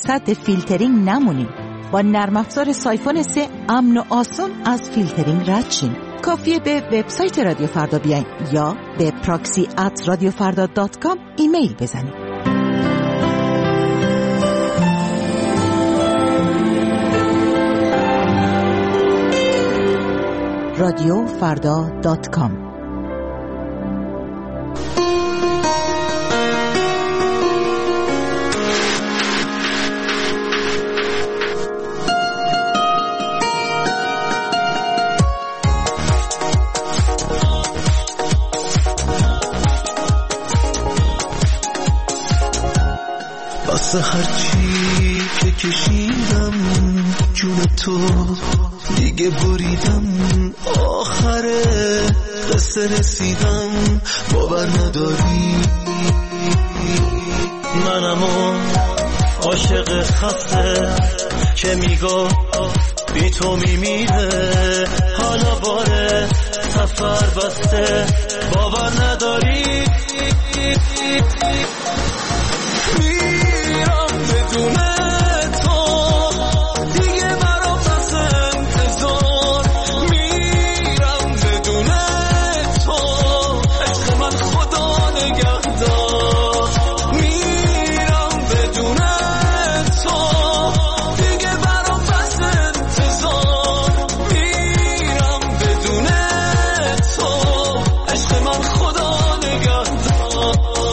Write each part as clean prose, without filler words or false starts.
صد فیلترینگ نمونیم. با نرم افزار سایفون 3 امن و آسون از فیلترینگ رد شین. کافیه به وبسایت رادیو فردا بیاین یا به proxy@radiofarda.com ایمیل بزنید. radiofarda.com. واسه هرچی که کشیدم جون تو دیگه بریدم، آخره قصه رسیدم باور نداری. منم عاشق خسته که میگو بی تو میمیره، حالا باره سفر بسته باور نداری. میرم بدون تو دیگه برام پس انتظار، میرم بدون تو عشق من خدا نگهدار. میرم بدون تو دیگه برام پس انتظار، میرم بدون تو عشق من خدا نگهدار.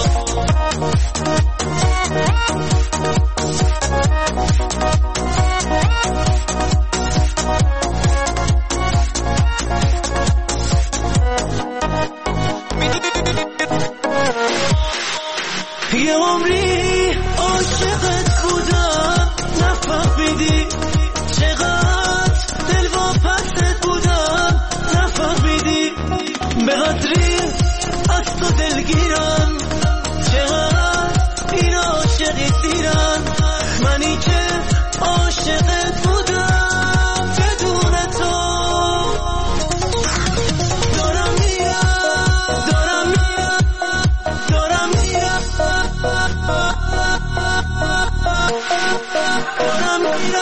یه عمری عاشقت بودم نفهمیدی، چقدر دلواپست بودم نفهمیدی، به قدری از تو دلگیرم، چقدر این عاشقی سیرم، منی که عاشقت بودم بدون تو. دارم میرم دارم میرم دارم میرم دارم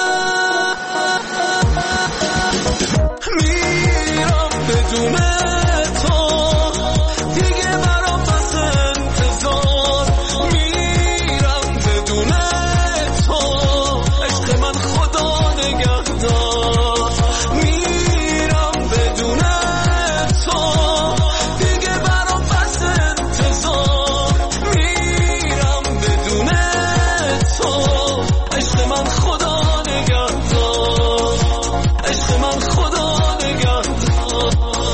میرم بدون تو دیگه برام پس انتظار، میرم بدون تو عشق من خدا نگهدار. میرم بدون تو دیگه برام پس انتظار، میرم بدون تو عشق من خدا نگهدار، عشق من خدا نگهدار.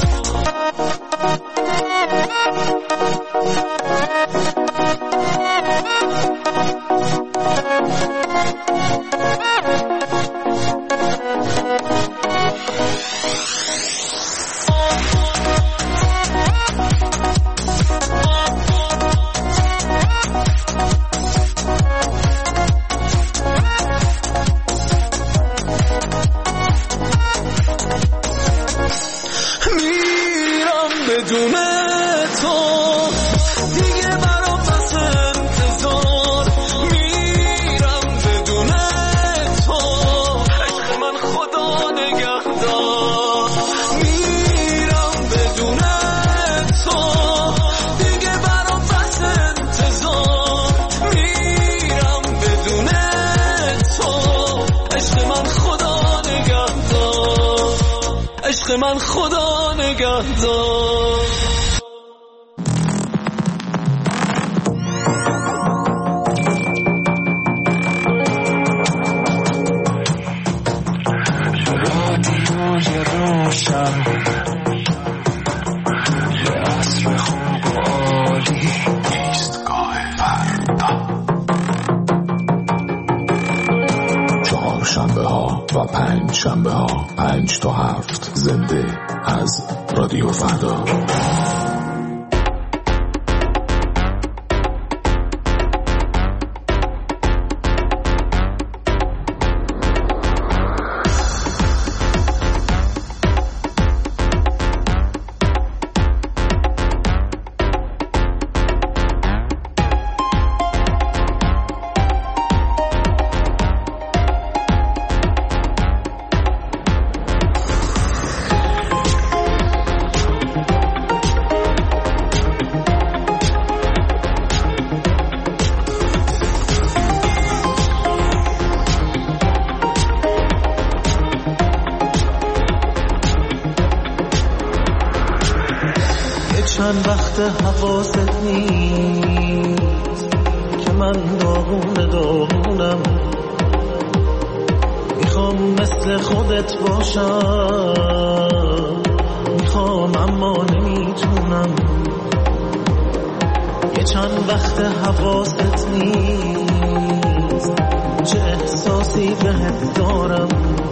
میرم بدون تو دیگه برام پس انتظار، میرم بدون تو عشق من خدا نگهدار. میرم بدون تو دیگه برام پس انتظار، میرم بدون تو عشق من خدا نگهدار، عشق من خدا نگهدار. رادیوی روشن یه عصر خوب و عالی، ایستگاه فردا. چهارشنبه ها و پنج شنبه ها 5 تا 7 زنده از رادیو فردا. چند وقت حواست نیست که من داغونم، میخوام مثل خودت باشم، میخوام اما نمیتونم. یه چند وقت حواست نیست چه احساسی بهت دارم،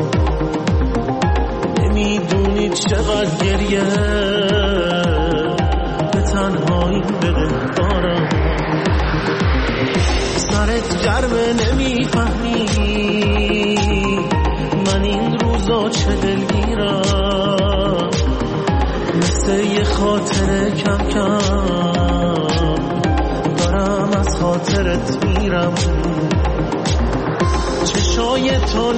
نمیدونی چقدر گریه به تنهایی بهت دارم. سرت گرمه نمیفهمی من این روزا چه دلگیرم، مثل یه خاطره کم کم دارم از خاطرت میرم. چشای تو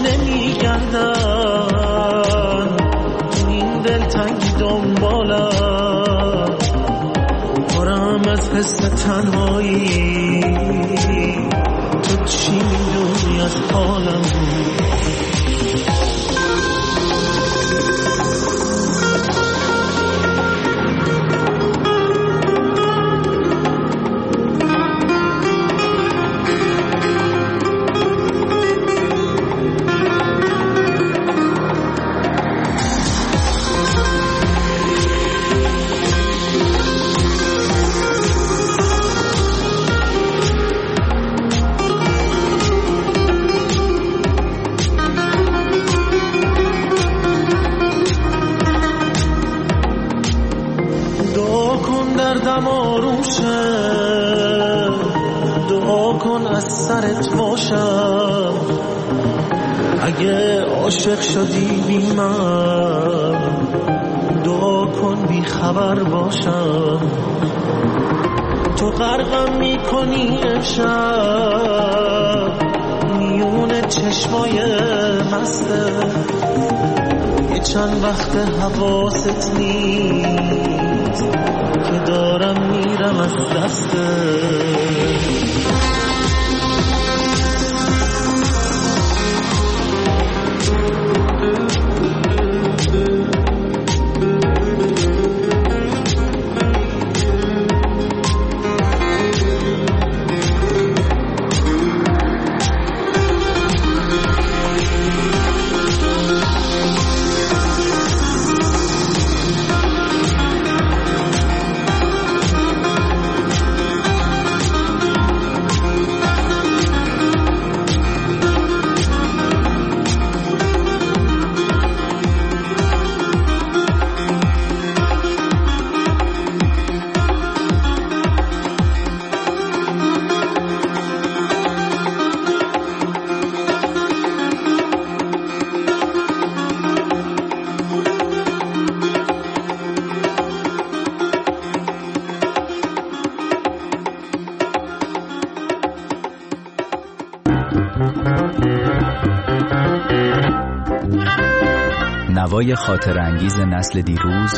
نمیگردن تو این دلتنگی دنبالم، دارم از حس تنهایی، تو چی میدونی از حالم؟ دعا کن از سرت باشم، اگه عاشق شدی بی من دعا کن بی خبر باشم. تو غرقم میکنی امشب میون چشمای مسته، یه چند وقت حواست نیست که دارم میرم از دسته. نوای خاطرانگیز نسل دیروز،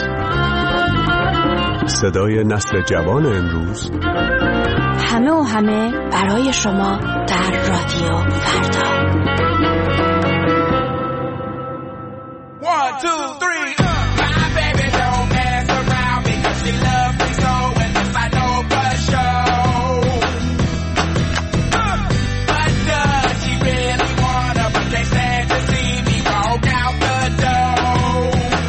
صدای نسل جوان امروز، همه و همه برای شما در رادیو فردا. 1 2 3 My baby don't mess around because she loves me so, and this I know for sure. But does she really wanna, but can't stand to see me walk out the door?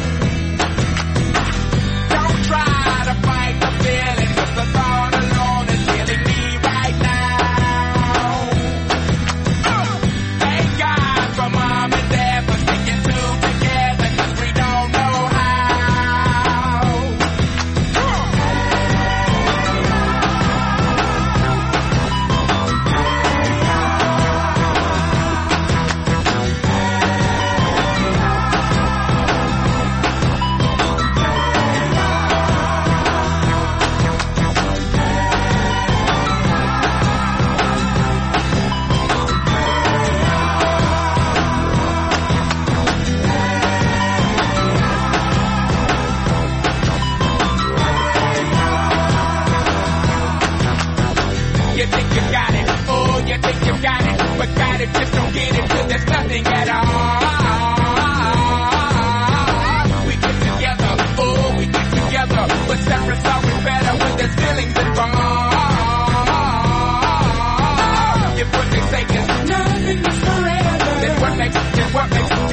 Don't try to fight the feeling, 'cause the thought alone is killing me right now. Thank God for mom and dad for sticking two together, 'cause we don't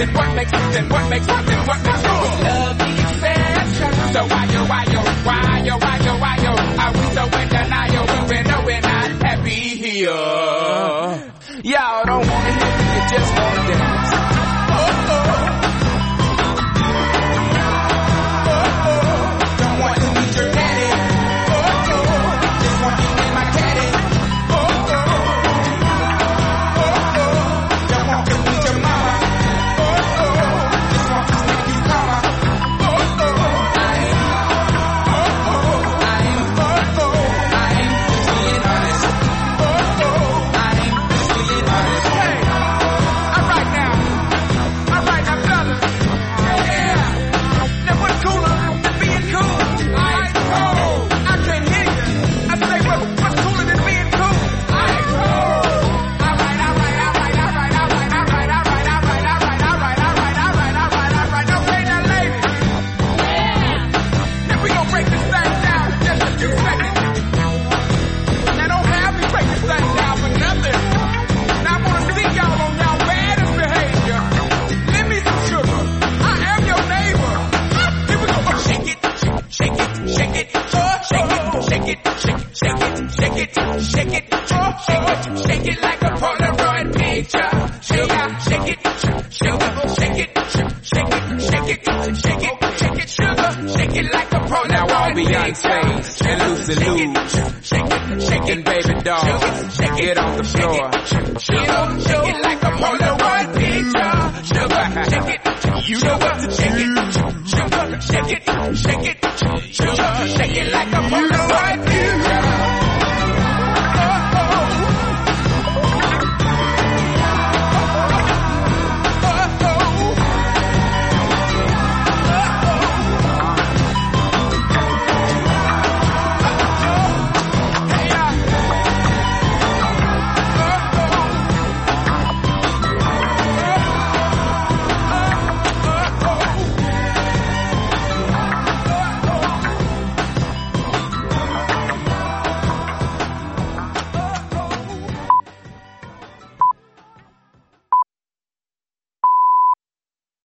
Then what makes good? Love the exception. So why yo? Are we so in denial when we know we're not happy here? Y'all don't wanna hear me, you just wanna dance. Don't want to meet your daddy. Just want to be my caddy. Don't want to meet your mama. Just want to stick you mama. Shake it like a Polaroid picture. Shake it, sugar. Shake it like a Polaroid picture. Now all Beyonce and Lucy Lou, shaking baby doll, get on the floor. Shake it like a Polaroid picture. Sugar, shake it, you know what to shake it. Sugar, shake it.